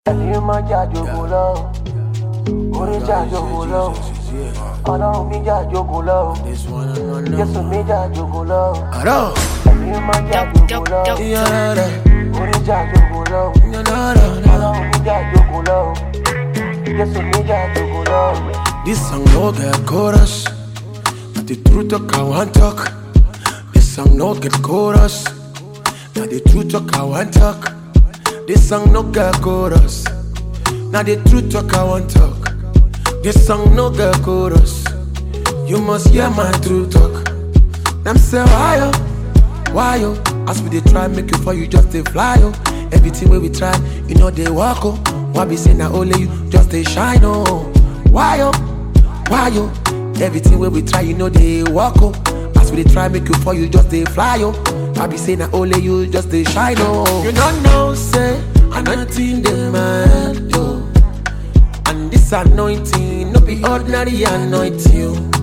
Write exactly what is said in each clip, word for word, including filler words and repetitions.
Ẹni máa jà jogun lọ, orí jà jogun lọ, Ọlọ́run mi jà jogun lọ, Jésù mi jà jogun lọ. Ẹni máa jà jogun lọ, orí jà jogun lọ, Ọlọ́run mi jà jogun lọ, Jésù mi jà jogun lọ. This song no get chorus, but the truth talk I want talk. This song no get chorus, now the truth talk I want talk. This song no get chorus, now the truth talk I want talk. This song no get chorus, you must hear my true talk. Them say why yo, why yo? As we dey try make you fall, you just dey fly yo. Everything wey we try, you know they walk oh. Why be say na only you just dey shine oh? Why yo, why yo? Everything wey we try, you know they walk oh. As we dey try make you fall, you just dey fly yo. I be saying that only you just dey shine oh. You don't know say anointing dey mad yo, and this anointing no be ordinary anointing.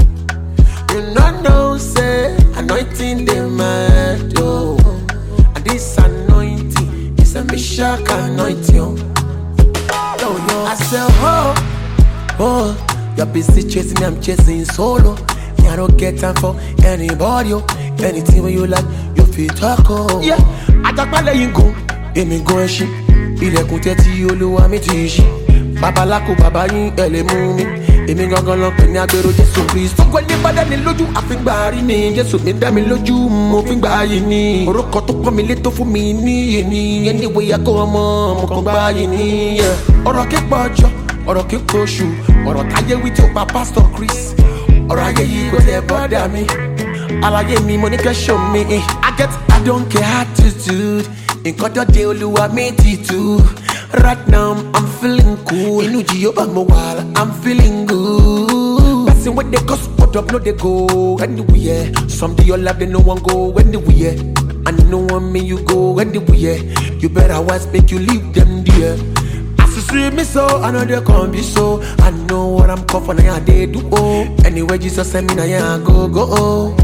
You don't know say anointing dey mad yo, and this anointing is a Meshach anointing. Oh yo, I say oh, oh, you're busy chasing me, I'm chasing solo. Me I don't get time for anybody yo. Anything when you like, you feel talk oh. Yeah, àjàgbálẹ̀ yìí gùn, èmi gùn ẹṣin. Ilẹ̀kùn tẹ́tí Olúwa mi ti ṣí. Babaláko bàbá yín ẹ lè mú mi. Èmi gangan lọ pè ní agbèrò Jésù Kristi. Gbogbo ẹni bá dá mi lójú, àfíngbà rí ni. Jésù mi dá mi lójú, mo fi gbà yìí ni. Orúkọ tó pọ́n mi lé tó fún mi níyì ni. Anyway I go ọmọ, mo kàn gbà yìí ni. Ọ̀rọ̀ kíkọ́ ọjọ́, ọ̀rọ̀ kíkọ́ oṣù. Ọ̀rọ̀ táyé wí tí ó pa Pastor Chris. Ọ̀rọ̀ ayé yìí kò tẹ̀ bọ́dà mi. Alaye mi money can show me. I get I don't care attitude. In kodo de Oluwa mi ti tu. Right now I'm feeling cool. Inu Jehovah mo wala, I'm feeling good. Person when they cause put up no they go anywhere. Someday your life they no one go anywhere. And no one me you go anywhere. You better watch make you leave them there. As you see me so, I know they can't be so. I know what I'm coming for now they do oh. Anyway Jesus send me now yeah go go oh.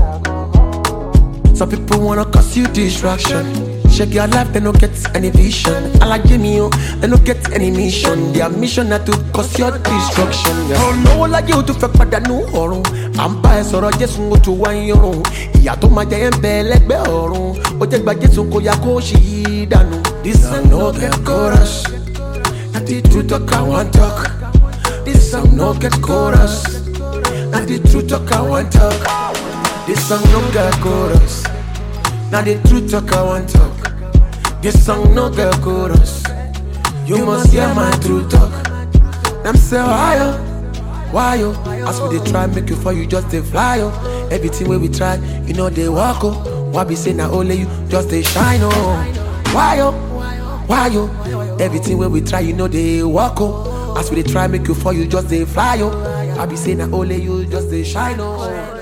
Some people wanna cause you distraction. Check your life, they don't get any vision. I like Jimmy, oh, they don't get any mission. Their mission not to cause your destruction. Yeah. Oh no, like you to fuck but I know horror. I'm biased or just go to one euro. Yeah, to my day and bell like Beoro. Oh, take by Jesu Koyako, she done. This song no get chorus. Not the truth talk I want talk. This song no get chorus. Not the truth talk I want talk. This song no get chorus. Now the truth talk I want talk. This song no get chorus. You must hear my true talk. Them say why yo, why yo? As we dey try make you fall, you just dey fly yo. Everything wey we try, you know they walk oh. Why be say na only you just dey shine oh? Why yo, why yo? Everything wey we try, you know they walk oh. As we dey try make you fall, you just dey fly yo. I be say na only you just dey shine oh.